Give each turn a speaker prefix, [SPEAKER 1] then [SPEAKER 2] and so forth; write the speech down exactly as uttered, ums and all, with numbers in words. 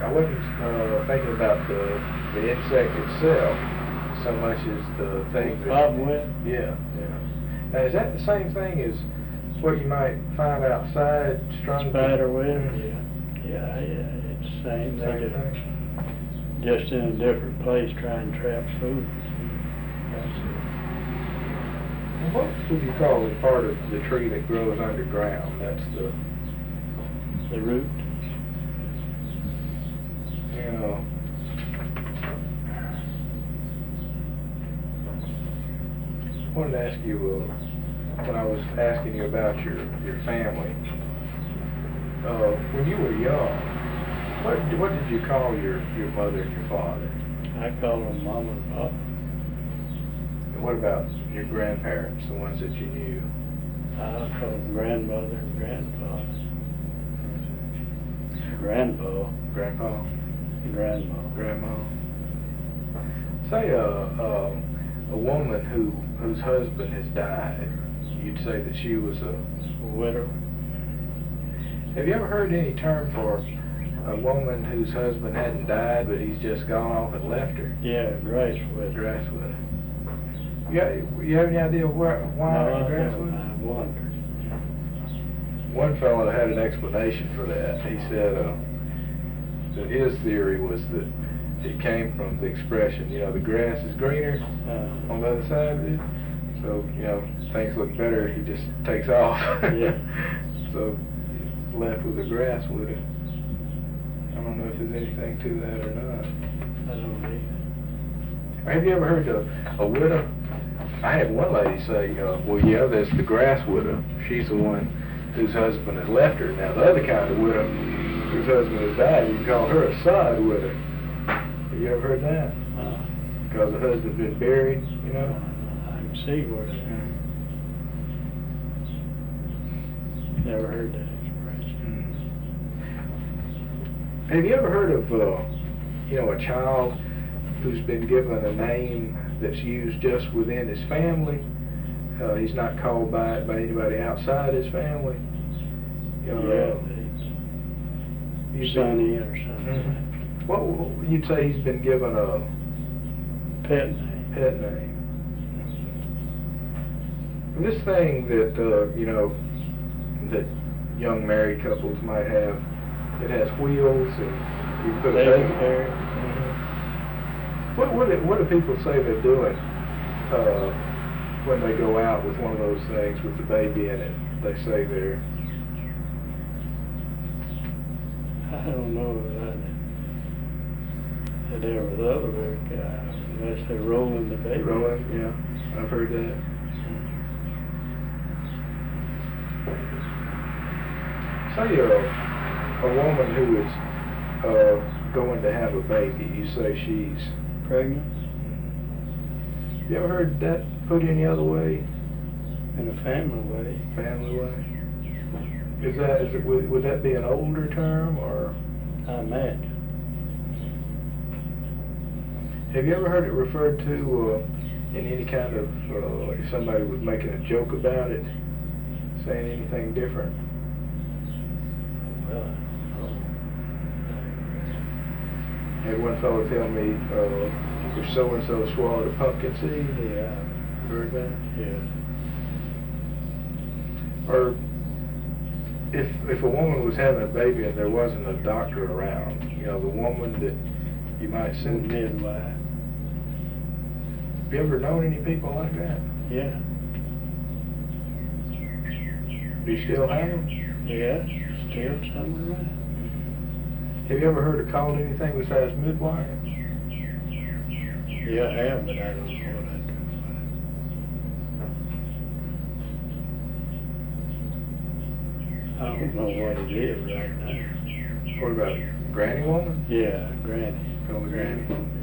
[SPEAKER 1] I wasn't uh, thinking about the the insect itself so much as the thing that.
[SPEAKER 2] Cobweb?
[SPEAKER 1] Yeah, yeah. Now, is that the same thing as what you might find outside strung?
[SPEAKER 2] Spider web?
[SPEAKER 1] Mhm.
[SPEAKER 2] Yeah, yeah, yeah, it's the same. They
[SPEAKER 1] Same
[SPEAKER 2] do.
[SPEAKER 1] thing.
[SPEAKER 2] Just in a different place trying to trap food. That's
[SPEAKER 1] And what would you call the part of the tree that grows underground? That's the,
[SPEAKER 2] it. The root.
[SPEAKER 1] you know, I wanted to ask you, uh, when I was asking you about your, your family, uh, when you were young, what, what did you call your, your mother and your father?
[SPEAKER 2] I call them mama and papa.
[SPEAKER 1] And what about your grandparents, the ones that you knew?
[SPEAKER 2] I call them grandmother and grandfather. Grandpa,
[SPEAKER 1] Grandpa?
[SPEAKER 2] grandma.
[SPEAKER 1] Grandma? Say a, a, a woman who, whose husband has died, you'd say that she was a
[SPEAKER 2] Widow.
[SPEAKER 1] Have you ever heard any term for a woman whose husband hadn't died, but he's just gone off and left her?
[SPEAKER 2] Yeah, grass widow.
[SPEAKER 1] Grass widow. You, got, you have any idea where, why
[SPEAKER 2] No, I
[SPEAKER 1] grass
[SPEAKER 2] don't.
[SPEAKER 1] widow?
[SPEAKER 2] I wondered.
[SPEAKER 1] One fellow had an explanation for that. He said uh, that his theory was that it came from the expression, you know, the grass is greener
[SPEAKER 2] Uh,
[SPEAKER 1] on the other side of it. So, you know, things look better, he just takes off.
[SPEAKER 2] Yeah.
[SPEAKER 1] So, left with the grass widow. I don't know if there's anything to that or not.
[SPEAKER 2] I don't either.
[SPEAKER 1] Have you ever heard of a widow? I had one lady say, uh, well, yeah, there's the grass widow. She's the one whose husband has left her. Now, the other kind of widow whose husband has died, you can call her a sod widow. Have you ever heard that?
[SPEAKER 2] Uh,
[SPEAKER 1] Because the husband's been buried, you know?
[SPEAKER 2] I can see where it is. Never heard that expression.
[SPEAKER 1] Mm. Have you ever heard of, uh, you know, a child who's been given a name that's used just within his family? Uh, he's not called by it by anybody outside his family? You know,
[SPEAKER 2] Yeah,
[SPEAKER 1] uh,
[SPEAKER 2] the
[SPEAKER 1] you'd
[SPEAKER 2] Sonny
[SPEAKER 1] be-
[SPEAKER 2] or something.
[SPEAKER 1] Mhm. What, what you'd say he's been given a
[SPEAKER 2] Pet name.
[SPEAKER 1] pet name? This thing that, uh, you know, that young married couples might have, it has wheels and you put a
[SPEAKER 2] Baby
[SPEAKER 1] baby.
[SPEAKER 2] carriage.
[SPEAKER 1] Mhm. What, what, do, what do people say they're doing uh, when they go out with one of those things with the baby in it? They say they're...
[SPEAKER 2] I don't know that that ever the other way, uh, unless they're rolling the baby.
[SPEAKER 1] Rolling, yeah, I've heard that. Say a, a woman who is uh, going to have a baby, you say she's...
[SPEAKER 2] Pregnant
[SPEAKER 1] You ever heard that put any other way?
[SPEAKER 2] in a family way.
[SPEAKER 1] Family way? Is that, is it, would, would that be an older term, or...
[SPEAKER 2] I imagine.
[SPEAKER 1] Have you ever heard it referred to uh, in any kind of, uh, if somebody was making a joke about it, saying anything different?
[SPEAKER 2] Well, I don't know.
[SPEAKER 1] Had one fellow tell me, uh, if so-and-so swallowed a pumpkin seed.
[SPEAKER 2] Yeah,
[SPEAKER 1] Heard that?
[SPEAKER 2] yeah.
[SPEAKER 1] Or if, if a woman was having a baby and there wasn't a doctor around, you know, the woman that you might send...
[SPEAKER 2] Midwife.
[SPEAKER 1] Have you ever known any people like that?
[SPEAKER 2] Yeah.
[SPEAKER 1] Do you still have them?
[SPEAKER 2] Yeah, still somewhere around.
[SPEAKER 1] Have you ever heard of called anything besides midwife?
[SPEAKER 2] Yeah, I have, but I don't know what I do. I don't know what it is right now.
[SPEAKER 1] What about granny woman?
[SPEAKER 2] Yeah, granny.
[SPEAKER 1] Call her granny?